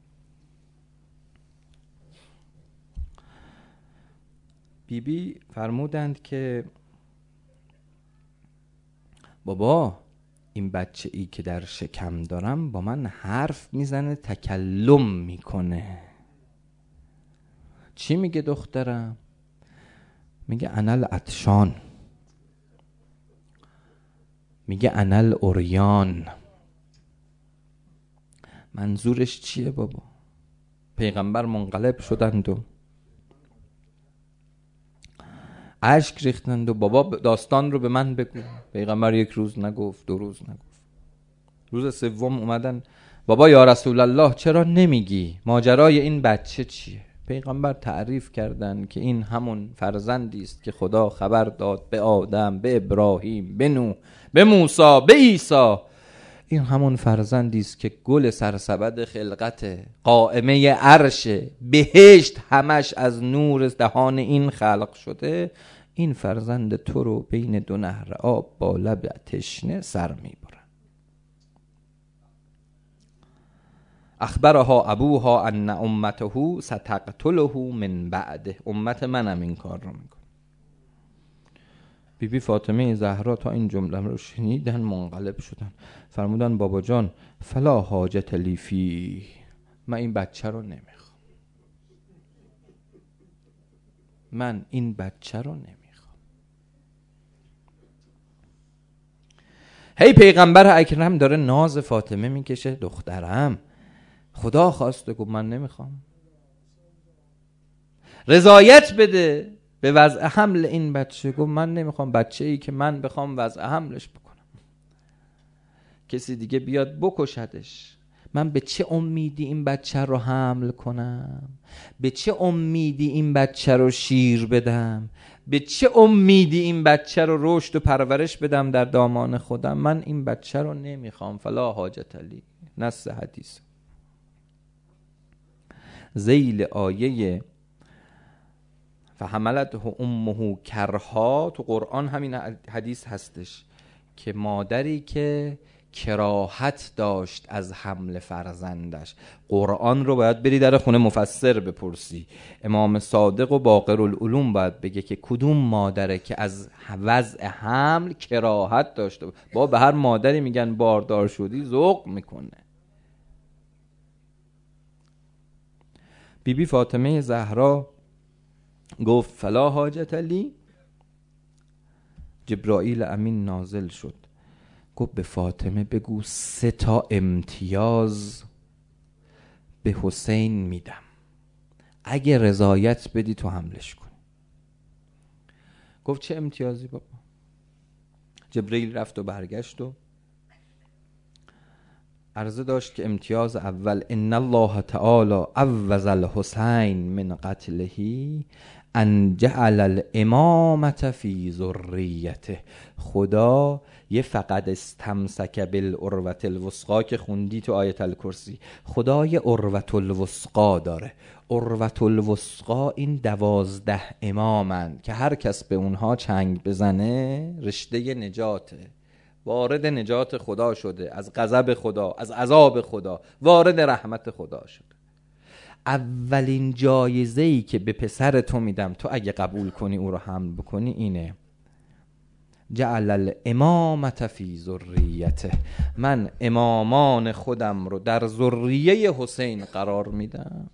بیبی فرمودند که بابا این بچه ای که در شکم دارم با من حرف میزنه، تکلم میکنه. چی میگه دخترم؟ میگه انل عطشان، میگه انل اوریان. منظورش چیه بابا؟ پیغمبر منقلب شدند و اشک ریختند و بابا داستان رو به من بگو. پیغمبر 1 روز نگفت، 2 روز نگفت. روز 3 اومدن بابا یا رسول الله چرا نمیگی ماجرای این بچه چیه؟ پیغمبر تعریف کردند که این همون فرزندی است که خدا خبر داد به آدم، به ابراهیم، به نوح، به موسی، به عیسی. این همون فرزندی است که گل سرسبد خلقت، قائمه عرش بهشت، همش از نور دهان این خلق شده. این فرزند تو رو بین 2 نهر آب با لب تشنه سر میبرن. اخبرها ابوها ان امته ستقتله من بعده. امت منم این کار رو میکنه. بی فاطمه زهرا تا این جمله رو شنیدن منقلب شدن، فرمودن بابا جان فلا حاجت لی فی، من این بچه رو نمیخوام، من این بچه رو نمیخوام. هی پیغمبر اکرم داره ناز فاطمه میکشه، دخترم خدا خواسته، گفت من نمیخوام. رضایت بده به وضع حمل این بچه، گفت من نمیخوام. بچه ای که من بخوام وضع حملش بکنم، کسی دیگه بیاد بکشدش، من به چه امیدی این بچه رو حمل کنم؟ به چه امیدی این بچه رو شیر بدم؟ به چه امیدی این بچه رو رشد و پرورش بدم در دامان خودم؟ من این بچه رو نمیخوام. فلا حاجت لی، نص حدیث. ذیل آیه فحملته امه کرها تو قرآن همین حدیث هستش که مادری که کراهت داشت از حمل فرزندش. قرآن رو باید بری در خونه مفسر بپرسی، امام صادق و باقرالعلوم باید بگه که کدوم مادره که از وضع حمل کراهت داشته. با به هر مادری میگن باردار شدی ذوق میکنه. بی فاطمه زهرا گفت فلا حاجت لی. جبرائیل امین نازل شد، گفت به فاطمه بگو 3 امتیاز به حسین میدم، اگه رضایت بدی تو حملش کن. گفت چه امتیازی بابا؟ جبرائیل رفت و برگشت و عرضه داشت که امتیاز اول ان الله تعالی عوض الحسین من قتله ان جعل الامامة فی ذریته. خدا یه فقد استمسک بالعروة الوثقی که خوندی تو آیت الکرسی، خدا یه عروة الوثقی داره. عروة الوثقی این 12 امامند که هر کس به اونها چنگ بزنه رشته نجاته، وارد نجات خدا شده، از غضب خدا، از عذاب خدا، وارد رحمت خدا شده. اولین جایزه‌ای که به پسر تو میدم، تو اگه قبول کنی او رو حمل بکنی، اینه جعل الامامة فی ذریته. من امامان خودم رو در ذریه حسین قرار میدم.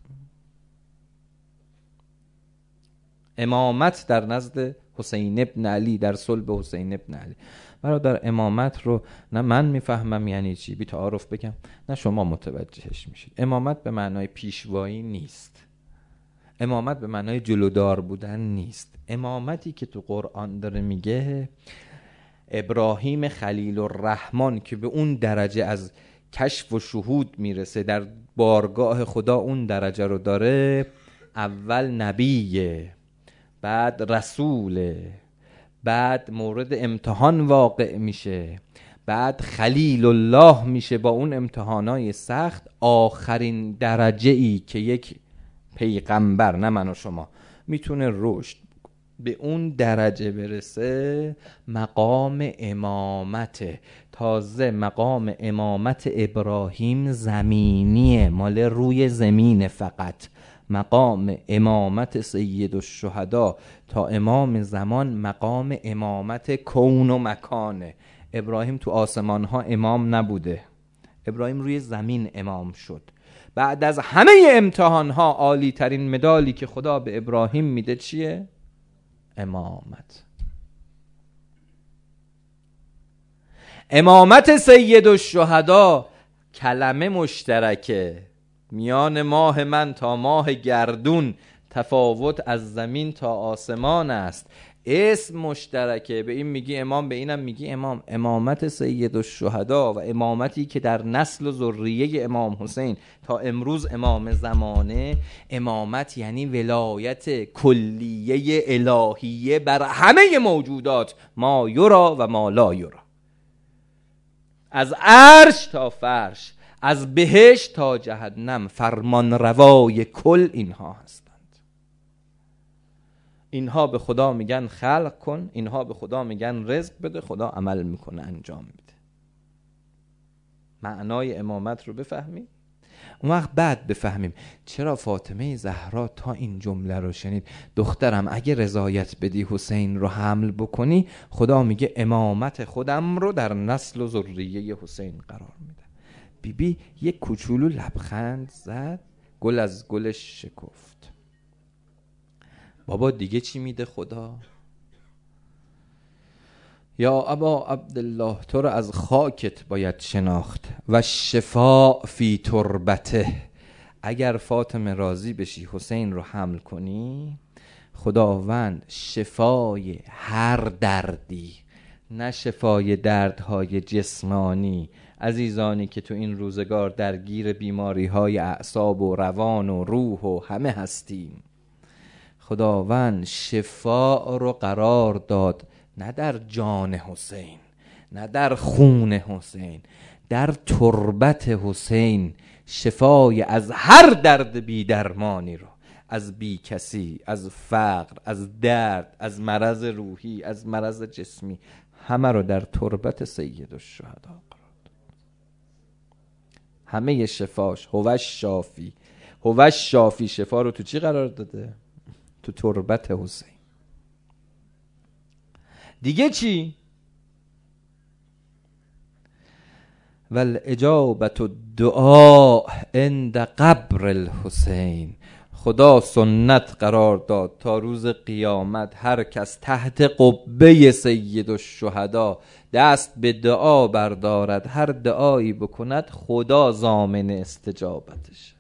امامت در نزد حسین ابن علی، در صلب حسین ابن علی. برادر امامت رو نه من میفهمم یعنی چی، بی تعارف بگم، نه شما متوجهش میشید. امامت به معنای پیشوایی نیست، امامت به معنای جلودار بودن نیست. امامتی که تو قرآن داره میگه ابراهیم خلیل الرحمن که به اون درجه از کشف و شهود میرسه، در بارگاه خدا اون درجه رو داره، اول نبیه، بعد رسوله، بعد مورد امتحان واقع میشه، بعد خلیل الله میشه با اون امتحانای سخت. آخرین درجه ای که یک پیغمبر، نه من و شما، میتونه رشد به اون درجه برسه مقام امامته. تازه مقام امامت ابراهیم زمینیه، مال روی زمینه فقط. مقام امامت سید الشهدا تا امام زمان مقام امامت کون و مکانه. ابراهیم تو آسمان ها امام نبوده، ابراهیم روی زمین امام شد. بعد از همه امتحان ها عالی ترین مدالی که خدا به ابراهیم میده چیه؟ امامت. امامت سید الشهدا کلمه مشترکه، میان ماه من تا ماه گردون تفاوت از زمین تا آسمان است. اسم مشترکه، به این میگی امام، به اینم میگی امام. امامت سید الشهدا و امامتی که در نسل و ذریه امام حسین تا امروز امام زمانه، امامت یعنی ولایت کلیه الهیه بر همه موجودات، ما یرا و ما لا یرا، از عرش تا فرش، از بهشت تا جهنم، فرمان روای کل اینها هستند. اینها به خدا میگن خلق کن، اینها به خدا میگن رزق بده، خدا عمل میکنه انجام میده. معنای امامت رو بفهمیم، اون وقت بعد بفهمیم چرا فاطمه زهرا تا این جمله رو شنید: دخترم اگه رضایت بدی حسین رو حمل بکنی، خدا میگه امامت خودم رو در نسل و ذریه حسین قرار میده. بیبی یک کوچولو لبخند زد، گل از گلش شکفت. بابا دیگه چی میده خدا؟ یا ابا عبدالله، تو رو از خاکت باید شناخت و شفا فی تربته. اگر فاطمه راضی بشی حسین رو حمل کنی، خداوند شفای هر دردی، نه شفای دردهای جسمانی، عزیزانی که تو این روزگار درگیر بیماری های اعصاب و روان و روح و همه هستیم، خداوند شفا رو قرار داد، نه در جان حسین، نه در خون حسین، در تربت حسین. شفای از هر درد بی درمانی رو، از بی کسی، از فقر، از درد، از مرض روحی، از مرض جسمی، همه رو در تربت سید الشهدا قرار داد. همه شفاش هوش شافی، هوش شافی شفا رو تو چی قرار داده؟ تو تربت حسین. دیگه چی؟ والاجابت الدعاء عند قبر الحسین. خدا سنت قرار داد تا روز قیامت هر کس تحت قبه سید الشهدا دست به دعا بردارد، هر دعایی بکند، خدا ضامن استجابتش.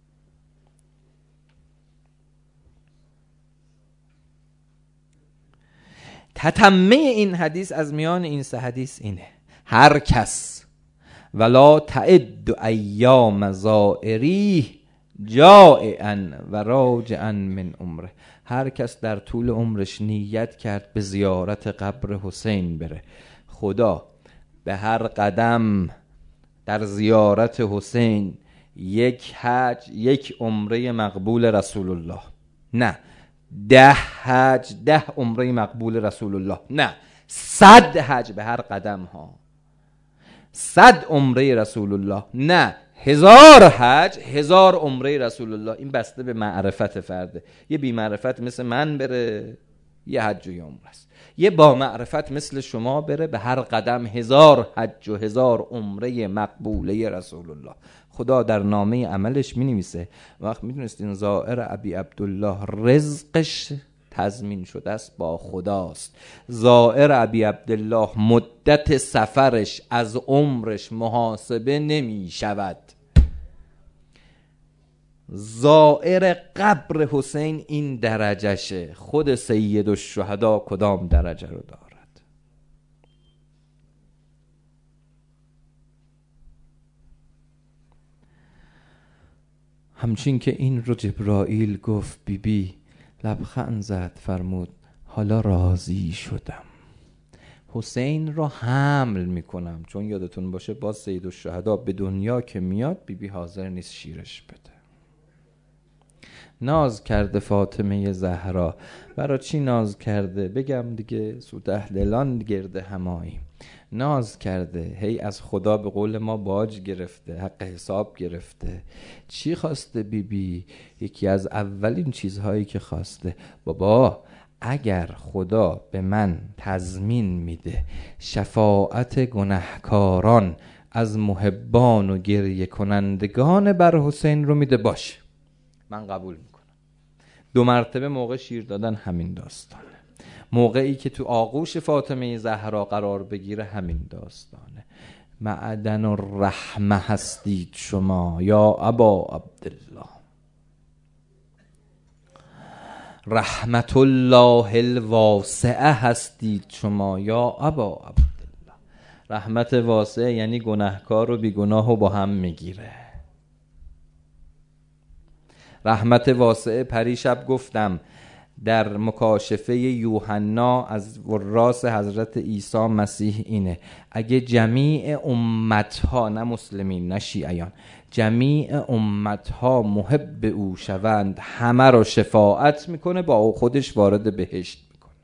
تتمه این حدیث از میان این سه حدیث اینه: هر کس ولا تعد ایام زائری جائعا و راجعا من عمره، هر کس در طول عمرش نیت کرد به زیارت قبر حسین بره، خدا به هر قدم در زیارت حسین یک حج، یک عمره مقبول رسول الله، نه 10 حج، 10 عمره مقبول رسول الله، نه 100 حج به هر قدم ها، 100 عمره رسول الله، نه 1000 حج، 1000 عمره رسول الله. این بسته به معرفت فرده. یه بی معرفت مثل من بره یه حج و یه عمره است، یه با معرفت مثل شما بره به هر قدم 1000 حج و 1000 عمره مقبوله رسول الله. خدا در نامه عملش می نویسه. وقت می دونستین زائر ابی عبدالله رزقش تضمین شده است با خداست. زائر ابی عبدالله مدت سفرش از عمرش محاسبه نمی شود. زائر قبر حسین این درجهشه، خود سید الشهدا کدام درجه رو دارد؟ همچین که این رو جبرائیل گفت، بیبی لبخند زد، فرمود حالا راضی شدم، حسین رو حمل میکنم. چون یادتون باشه باز سید الشهدا به دنیا که میاد بیبی حاضر نیست شیرش بده. ناز کرده فاطمه زهرا. برای چی ناز کرده؟ بگم دیگه، سوده دلان گرده همایی. ناز کرده، هی از خدا به قول ما باج گرفته، حق حساب گرفته. چی خواسته بیبی؟ یکی از اولین چیزهایی که خواسته، بابا اگر خدا به من تضمین میده شفاعت گناهکاران از محبان و گریه کنندگان بر حسین رو میده، باشه من قبول میکنم. 2 مرتبه موقع شیر دادن همین داستانه، موقعی که تو آغوش فاطمه زهرا قرار بگیره همین داستانه. معدن الرحمه هستید شما یا ابا عبدالله، رحمت الله الواسعه هستید شما یا ابا عبدالله. رحمت واسعه یعنی گناهکار و بیگناه رو با هم میگیره. رحمت واسعه پریشب گفتم در مکاشفه یوحنا از وراث حضرت عیسی مسیح اینه، اگه جمیع امتها، نه مسلمین نه شیعیان، جمیع امتها محب او شوند، همه رو شفاعت میکنه، با او خودش وارد بهشت میکنه.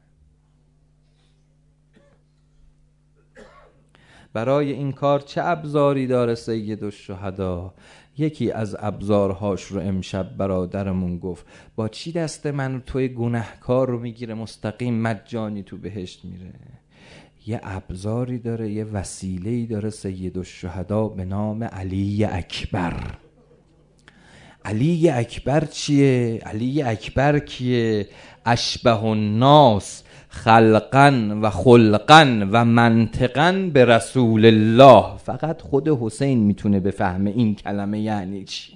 برای این کار چه ابزاری داره سید الشهدا؟ یکی از ابزارهاش رو امشب برادرمون گفت. با چی دست من توی گناهکار رو میگیره مستقیم مجانی تو بهشت میره؟ یه ابزاری داره، یه وسیله‌ای داره سید الشهدا به نام علی اکبر. علی اکبر چیه؟ علی اکبر کیه؟ اشبه الناس خلقا و خلقا و منطقا به رسول الله. فقط خود حسین میتونه بفهمه این کلمه یعنی چی.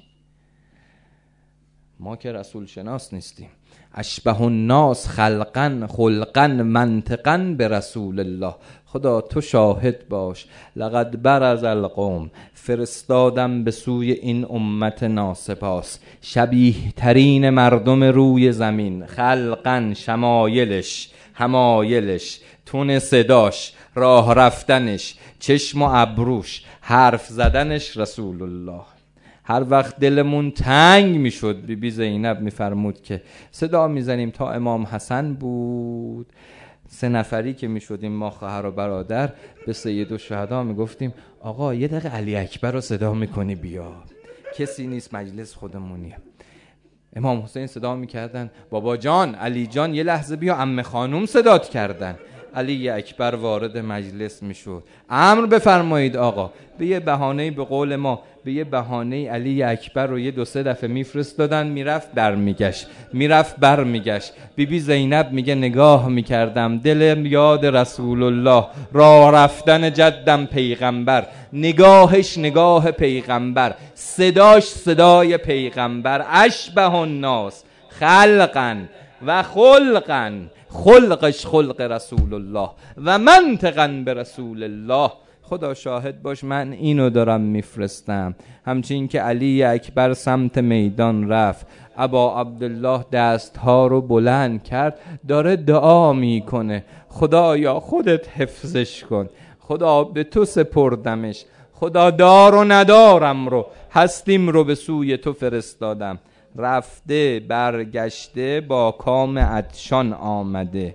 ما که رسول شناس نیستیم. اشبه الناس خلقا خلقا منطقا به رسول الله. خدا تو شاهد باش، لقد برز القوم، فرستادم به سوی این امت ناسپاس شبیه ترین مردم روی زمین، خلقا شمایلش، همایلش، تون صداش، راه رفتنش، چشم و ابروش، حرف زدنش رسول الله. هر وقت دلمون تنگ میشد بی زینب میفرمود که صدا میزنیم تا امام حسن بود، 3 نفری که میشدیم ما خواهر و برادر، به سید الشهدا میگفتیم آقا یه دقیقه علی اکبر رو صدا میکنی بیا، کسی نیست مجلس خودمونیه. امام حسین صدا میکردن بابا جان، علی جان یه لحظه بیا، عمه خانوم صدات کردن. علی اکبر وارد مجلس میشد، امر بفرمایید آقا. به یه بهانه‌ای، به قول ما به یه بهانه‌ای علی اکبر رو 2-3 دفعه میفرستادن، میرفت برمیگشت، میرفت برمیگشت. بیبی زینب میگه نگاه میکردم، دلم یاد رسول الله، راه رفتن جدم پیغمبر، نگاهش نگاه پیغمبر، صداش صدای پیغمبر. اشبه الناس خلقا و خلقا، خلقش خلق رسول الله و منطقا به رسول الله. خدا شاهد باش من اینو دارم میفرستم. همچین که علی اکبر سمت میدان رفت، ابا عبدالله دستها رو بلند کرد، داره دعا میکنه خدایا خودت حفظش کن، خدا به تو سپردمش، خدا دار و ندارم رو، هستیم رو به سوی تو فرستادم. رفته برگشته با کام عطشان آمده،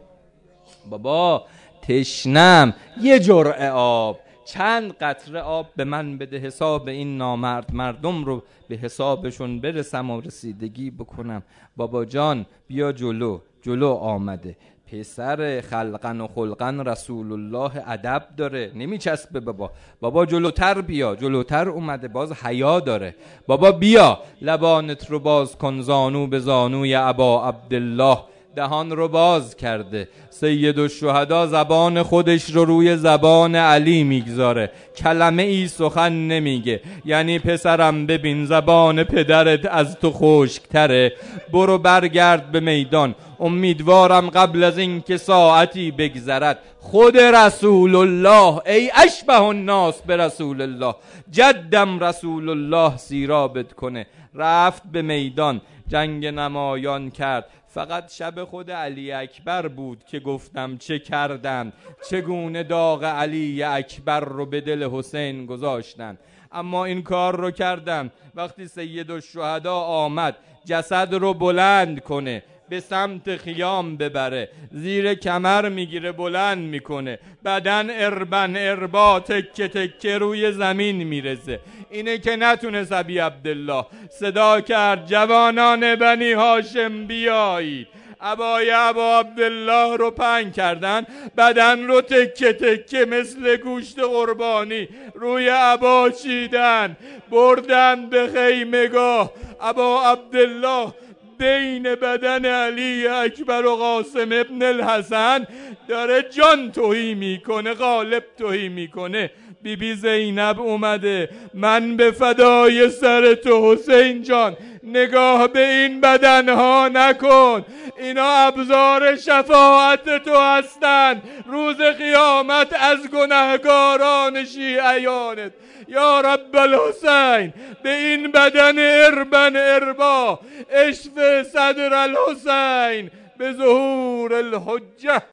بابا تشنم، یه جرعه آب، چند قطره آب به من بده، حساب این نامرد مردم رو به حسابشون برسم و رسیدگی بکنم. بابا جان بیا جلو. جلو آمده. پسر خلقن و خلقن رسول الله ادب داره، نمیچسبه بابا. بابا جلوتر بیا. جلوتر اومده، باز حیا داره. بابا بیا لبانت رو باز کن، زانو به زانوی ابا عبدالله، دهان رو باز کرده. سید الشهدا زبان خودش رو روی زبان علی میگذاره، کلمه ای سخن نمیگه. یعنی پسرم ببین زبان پدرت از تو خشک‌تره، برو برگرد به میدان، امیدوارم قبل از این که ساعتی بگذرد خود رسول الله، ای اشبه الناس به رسول الله، جدم رسول الله سیرابت کنه. رفت به میدان، جنگ نمایان کرد. فقط شب خود علی اکبر بود که گفتم چه کردند، چگونه داغ علی اکبر رو به دل حسین گذاشتن. اما این کار رو کردن وقتی سید الشهدا آمد جسد رو بلند کنه، به سمت خیام ببره، زیر کمر میگیره بلند میکنه، بدن اربن اربا تکه تکه روی زمین میرسه. اینه که نتونست ابی عبدالله صدا کرد جوانان بنی هاشم بیایید. ابای ابا عبدالله رو پنگ کردن، بدن رو تکه تکه مثل گوشت قربانی روی ابا چیدن، بردن به خیمگاه. ابا عبدالله بین بدن علی اکبر و قاسم ابن الحسن داره جان تهی میکنه، غالب تهی میکنه. بیبی زینب اومده، من به فدای سر تو حسین جان، نگاه به این بدنها نکن، اینا ابزار شفاعت تو هستن روز قیامت از گناهکاران شیعیانت. یا رب الحسین به این بدن اربن اربا اشف صدر الحسین به ظهور الحجه.